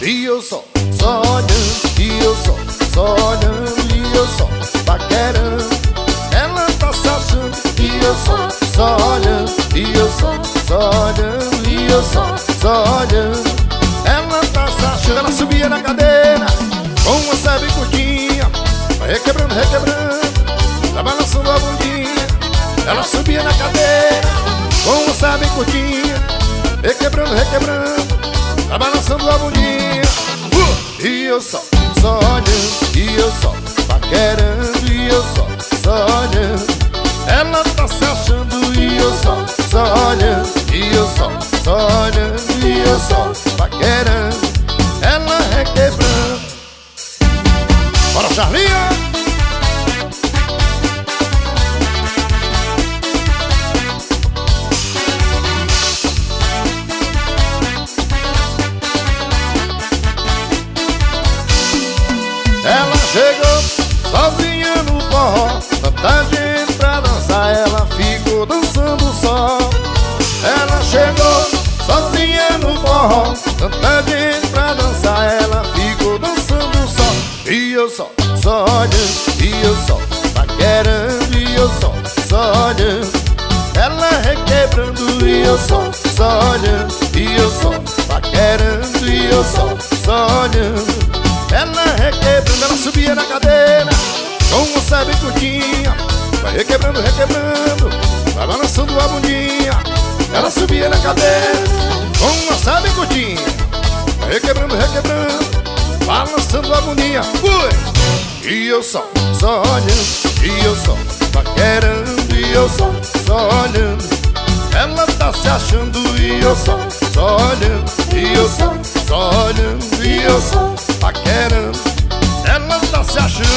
e eu só olhando, e eu só olhando, e eu só paquerando. Ela tá se achando, e eu só olhando, e eu só olhando, e eu só olhando. Ela tá se achando. Ela subia na cadeira com uma sabe curtinha, vai requebrando, requebrando, tá balançando a bundinha. Ela subia na cadeira com uma sabe curtinha, requebrando, requebrando, tá balançando a bundinha. E eu só olhando, e eu só paquerando, e eu só olhando. Ela tá se achando, e eu só olhando, e eu só olhando, e eu só paquerando. Ela requebrando. Bora, Charlinha! Ela chegou sozinha no forró, tanta gente pra dançar, ela ficou dançando só. Ela chegou sozinha no forró, tanta gente pra dançar, ela ficou dançando só. E eu só olhando, e eu só paquerando, e eu só olhando. Ela requebrando, e eu só olhando, e eu só paquerando, e eu só olhando. Ela requebrando, ela subia na cadeira com uma sabe curtinha, vai requebrando, requebrando, vai balançando a bundinha. Ela subia na cadeira com uma sabe curtinha, vai requebrando, requebrando, balançando a bundinha. Fui! E eu só olhando, e eu só paquerando, e eu só olhando. Ela tá se achando, e eu só olhando, e eu só olhando, e eu só paquerando. Ela tá se achando.